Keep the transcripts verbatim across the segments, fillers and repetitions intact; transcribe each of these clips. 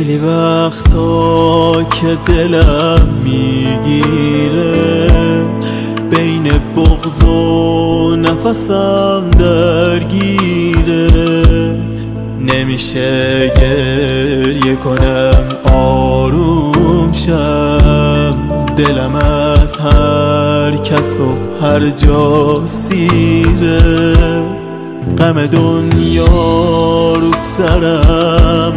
خیلی وقتا که دلم میگیره، بین بغض و نفسم درگیره، نمیشه گریه کنم آروم شم، دلم از هر کس و هر جا سیره، غم دنیا رو سرم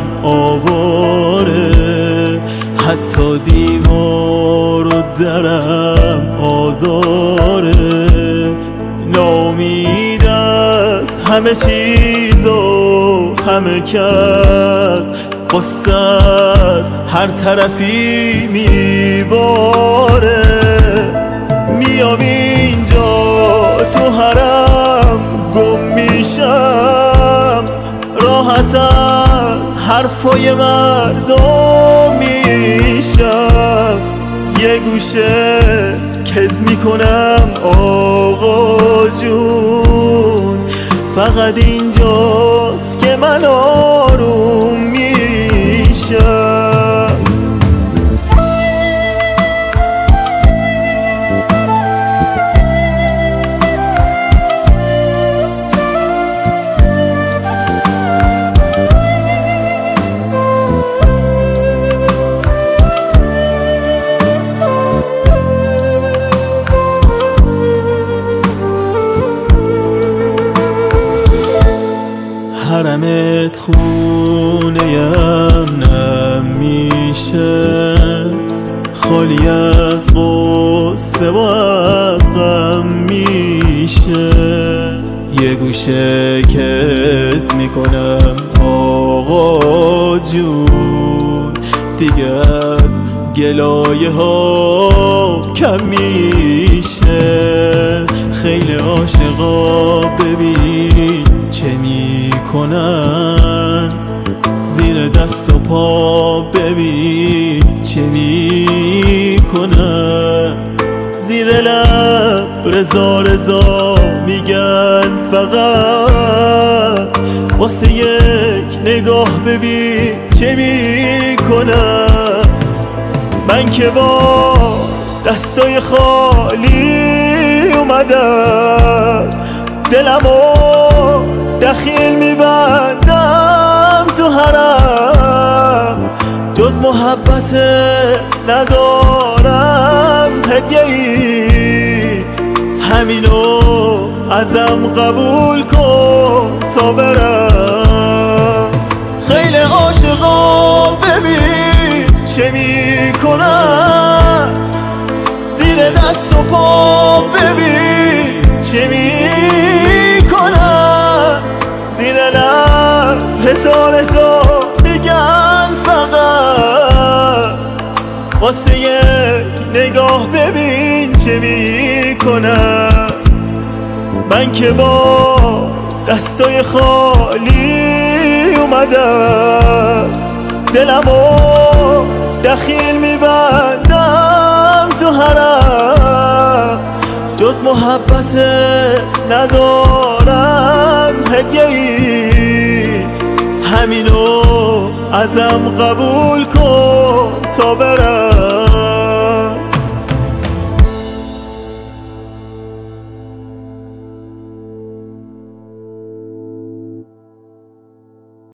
آواره، حتی دیوار و درم آزاره، ناامید از همه چیز و همه کس، قصه از هر طرفی میباره، میام اینجا تو حرم گم میشم، راحت از حرفای مردم میشم، یه گوشه کز میکنم آقا جون، فقط اینجاست که من آروم میشم. حرمت خونه امنم میشه، خالی از غصه و از غم میشه، یه گوشه کز میکنم آقا جون، دیگه از گلایه ها کم میشه، خیلی عاشقا ببین چه میکنن، زیر دست و پا ببین چه میکنن، زیر لب رضا رضا میگن فقط، واسه یک نگاه ببین چه میکنن، من که با دستای خالی اومدم، دلمو دخیل میبندم تو حرم، جز محبتت ندارم هدیه ای، همینو ازم قبول کن تا برم، خیلی عاشقا ببین چه میکنن، زیر دست و پا ببین چه میکنن، زیر لب رضا رضا میگن فقط، واسه یک نگاه ببین چه میکنن، من که با دستای خالی اومدم، دلمو دخیل میبندم تو حرم، جز محبتت ندارم هدیه ای، همینو ازم قبول کن تا برم.